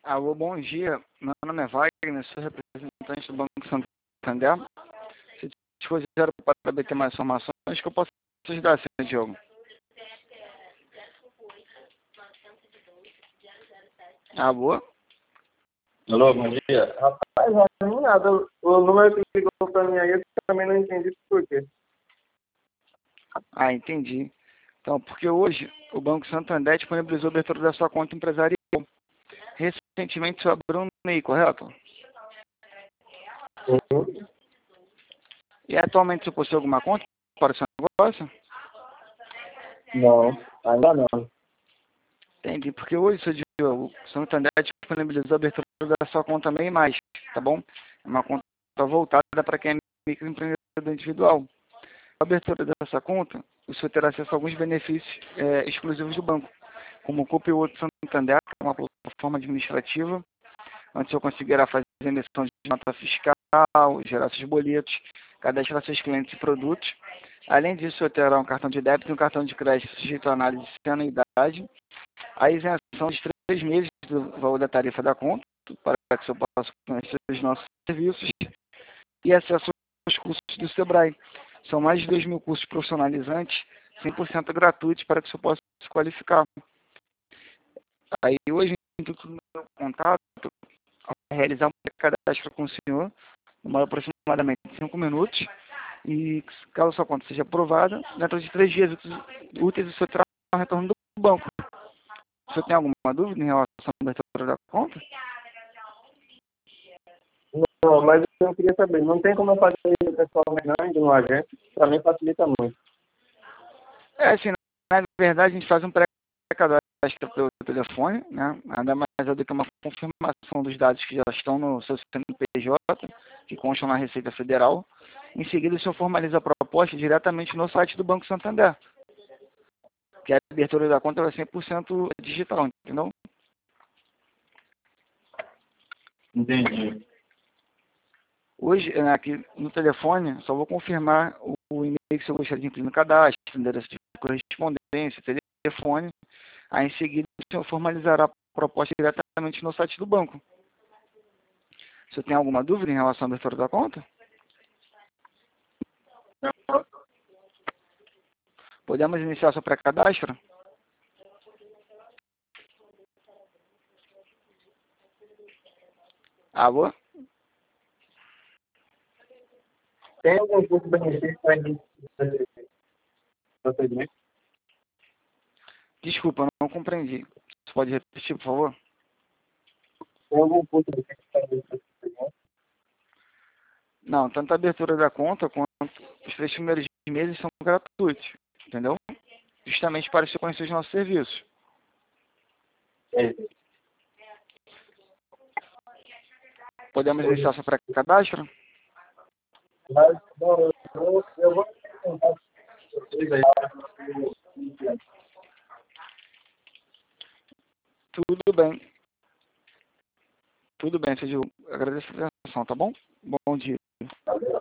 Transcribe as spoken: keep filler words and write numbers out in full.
Alô, bom dia. Meu nome é Wagner, sou representante do Banco Santander. Se dispuser para saber ter mais informações, que eu posso te ajudar, senhor Diogo. Alô? Alô, bom dia. Rapaz, não nada. O número que ligou para mim aí, eu também não entendi por quê. Ah, entendi. Então, porque hoje o Banco Santander disponibilizou a abertura da sua conta empresarial. Recentemente você abriu um M E I, correto? Uhum. E atualmente você possui alguma conta para o seu negócio? Não, ainda não. Entendi, porque hoje, seu Diogo, o Santander disponibilizou a abertura da sua conta M E I mais, tá bom? É uma conta voltada para quem é microempreendedor individual. Com a abertura dessa conta, o senhor terá acesso a alguns benefícios é, exclusivos do banco, como o Coupe Outro Santander, que é uma plataforma administrativa, onde o senhor conseguirá fazer emissão de nota fiscal, gerar seus boletos, cadastrar seus clientes e produtos. Além disso, o senhor terá um cartão de débito e um cartão de crédito sujeito à análise de anuidade, a isenção de três meses do valor da tarifa da conta, para que o senhor possa conhecer os nossos serviços, e acesso aos cursos do Sebrae. São mais de dois mil cursos profissionalizantes, cem por cento gratuitos, para que o senhor possa se qualificar. Aí hoje, em tudo no meu contato, realizar um cadastro com o senhor, demora aproximadamente cinco minutos, e caso a sua conta seja aprovada, dentro de três dias úteis, o senhor terá um retorno do banco. O senhor tem alguma dúvida em relação à abertura da conta? Não, mas eu queria saber, não tem como eu fazer isso pessoalmente não, indo no agente? Para mim facilita muito. É, assim, na verdade a gente faz um pré-cadastro pelo telefone, né? Nada mais é do que uma confirmação dos dados que já estão no seu C N P J, que constam na Receita Federal. Em seguida, o senhor formaliza a proposta diretamente no site do Banco Santander, que a abertura da conta é cem por cento digital, entendeu? Entendi. Hoje, aqui no telefone, só vou confirmar o e-mail que você gostaria de incluir no cadastro, endereço de correspondência, telefone. Aí, em seguida, o senhor formalizará a proposta diretamente no site do banco. Você tem alguma dúvida em relação à abertura da conta? Podemos iniciar seu pré-cadastro? Alô? Tem algum custo-benefício para esse procedimento? Desculpa, eu não compreendi. Você pode repetir, por favor? Tem algum custo-benefício para esse procedimento? Não, tanto a abertura da conta quanto os três primeiros meses são gratuitos, entendeu? Justamente para você conhecer os nossos serviços. É. Podemos iniciar seu pré-cadastro? Mas, bom, eu, eu vou tentar vocês aí. Tudo bem. Tudo bem, Sérgio. Agradeço a atenção, tá bom? Bom dia.